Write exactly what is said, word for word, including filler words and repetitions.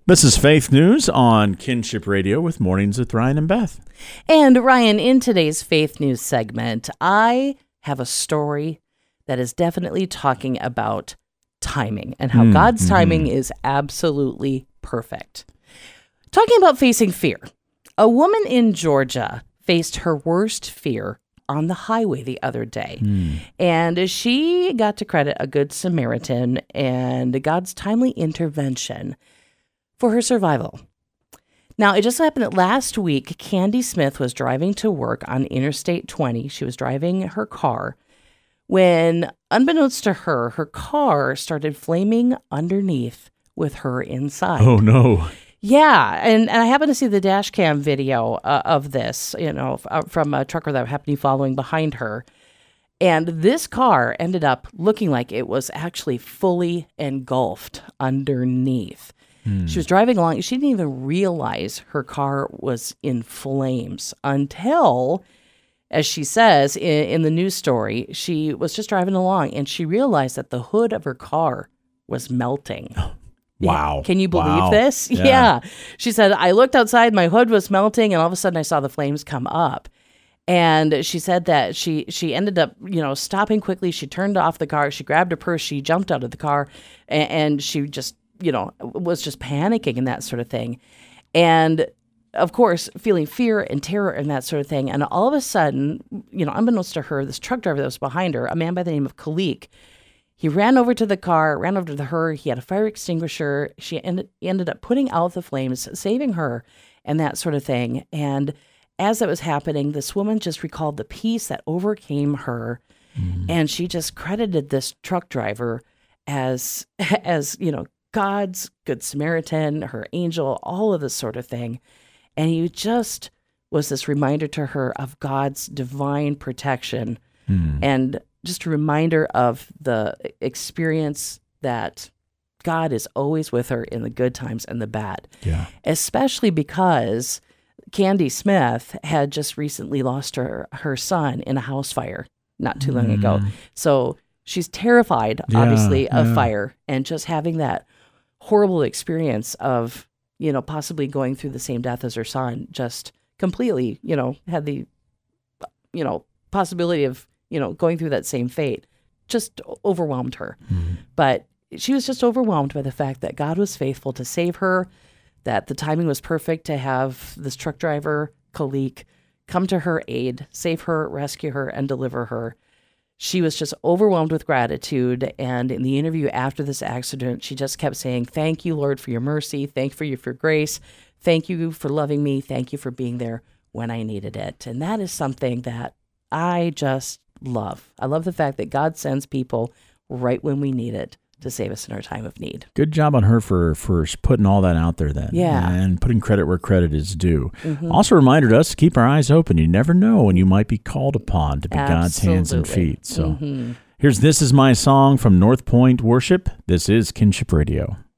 This is Faith News on Kinship Radio with Mornings with Ryan and Beth. And Ryan, in today's Faith News segment, I have a story that is definitely talking about timing and how mm, God's timing mm. is absolutely perfect. Talking about facing fear. A woman in Georgia faced her worst fear on the highway the other day. Mm. And she got to credit a good Samaritan and God's timely intervention for her survival. Now, it just happened that last week, Candy Smith was driving to work on Interstate twenty. She was driving her car when, unbeknownst to her, her car started flaming underneath with her inside. Oh, no. Yeah, and, and I happened to see the dash cam video uh, of this, you know, f- from a trucker that happened to be following behind her. And this car ended up looking like it was actually fully engulfed underneath. Hmm. She was driving along. She didn't even realize her car was in flames until, as she says in, in the news story, she was just driving along and she realized that the hood of her car was melting. Wow. Yeah. Can you believe wow. this? Yeah. yeah. She said, I looked outside, my hood was melting, and all of a sudden I saw the flames come up. And she said that she she ended up, you know, stopping quickly. She turned off the car. She grabbed her purse. She jumped out of the car, and, and she just, you know, was just panicking and that sort of thing. And, of course, feeling fear and terror and that sort of thing. And all of a sudden, you know, unbeknownst to her, this truck driver that was behind her, a man by the name of Khalik, he ran over to the car, ran over to her. He had a fire extinguisher. She ended, ended up putting out the flames, saving her and that sort of thing. And as that was happening, this woman just recalled the peace that overcame her. Mm. And she just credited this truck driver as, as, you know, God's good Samaritan, her angel, all of this sort of thing. And he just was this reminder to her of God's divine protection mm. and just a reminder of the experience that God is always with her in the good times and the bad. Yeah. Especially because Candy Smith had just recently lost her, her son in a house fire not too long mm. ago. So she's terrified, yeah, obviously, of yeah. fire, and just having that horrible experience of, you know, possibly going through the same death as her son just completely, you know, had the, you know, possibility of, you know, going through that same fate, just overwhelmed her. Mm. But she was just overwhelmed by the fact that God was faithful to save her, that the timing was perfect to have this truck driver, Khalik, come to her aid, save her, rescue her, and deliver her. She was just overwhelmed with gratitude. And in the interview after this accident, she just kept saying, thank you, Lord, for your mercy. Thank you for your grace. Thank you for loving me. Thank you for being there when I needed it. And that is something that I just love. I love the fact that God sends people right when we need it to save us in our time of need. Good job on her for, for putting all that out there then. Yeah. And putting credit where credit is due. Mm-hmm. Also reminded us to keep our eyes open. You never know when you might be called upon to be Absolutely. God's hands and feet. So mm-hmm. here's This Is My Song from North Point Worship. This is Kinship Radio.